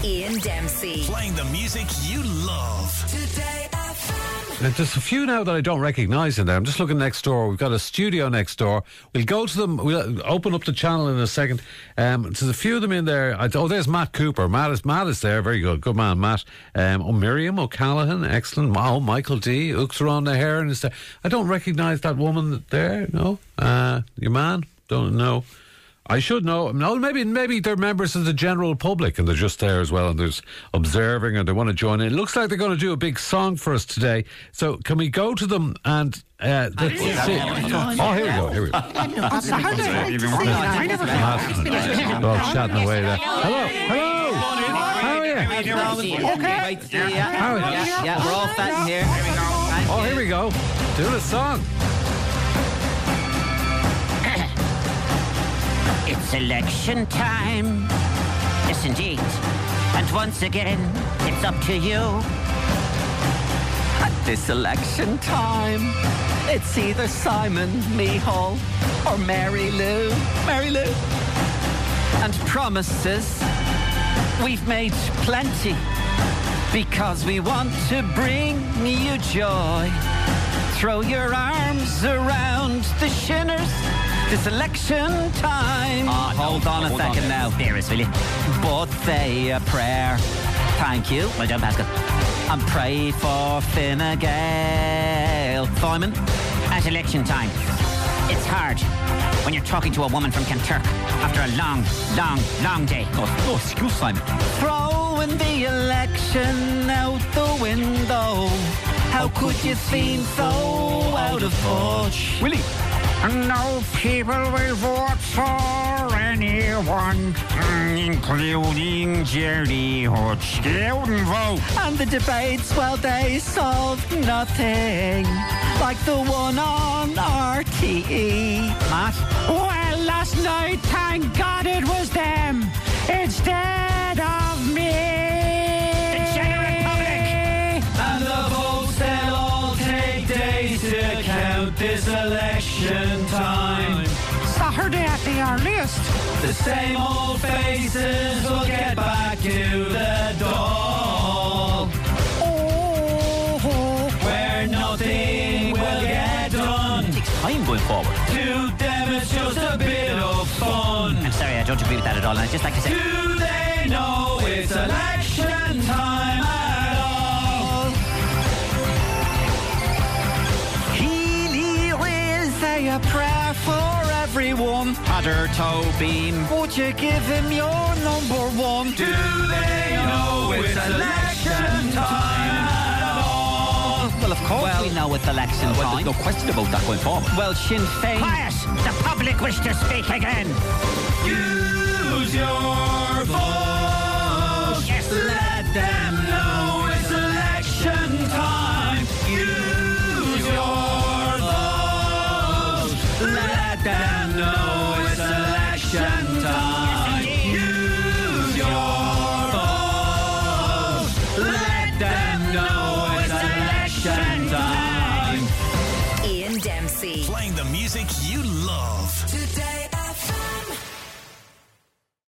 Ian Dempsey. Playing the music you love. Today FM. There's a few now that I don't recognise in there. I'm just looking next door. We've got a studio next door. We'll go to them. We'll open up the channel in a second. There's a few of them in there. There's Matt Cooper. Matt is there. Very good. Good man, Matt. Miriam O'Callaghan. Excellent. Oh, Michael D. Uxaron Naharan is there. I don't recognise that woman there. No. Your man? Don't know. I should know. No, maybe they're members of the general public and they're just there as well and there's observing and they want to join in. It looks like they're going to do a big song for us today. So can we go to them and let's see. Oh, here we go. Well, chatting away there. Hello. How are you? Okay. How are you? Yeah, we're all fat in here. Oh, here we go. Doing a song. It's election time. Yes, indeed. And once again, it's up to you. At this election time, it's either Simon, Micheál, or Mary Lou. And promises, we've made plenty, because we want to bring you joy. Throw your arms around the shinners. This election time. Hold on a second now. Beerus, will you? But say a prayer. Thank you. Well done, Pascal. And pray for Fine Gael. Simon? At election time, it's hard when you're talking to a woman from Kanturk after a long day. Oh, excuse Simon. Throwing the election out the window. How could you seem so out of touch? Willie? No people will vote for anyone, including Jerry Hutch. They wouldn't vote. And the debates, well, they solved nothing, like the one on RTE. Matt? Well, last night, thank God it was them instead of me. The Czech Republic. And the votes, they'll all take days to count this election time. Saturday at the earliest. The same old faces will get back to the doll. Oh, Where nothing will get done. It takes time going forward. To them it's just a bit of fun. I'm sorry, I don't agree with that at all. I'd just like to say, do they know it's election time at all? Healy will say a prayer for everyone. Padder Tobeam, would you give him your number one? Do they know it's election time at all? Well, of course we know it's election time. There's no question about that going forward. Well, Sinn Féin... Quiet! The public wish to speak again. Use your vote. Yes. Let them know it's election time. Use your vote. Let them know it's election time. Use your vote. Let them know it's election time. Ian Dempsey. Playing the music you love. Today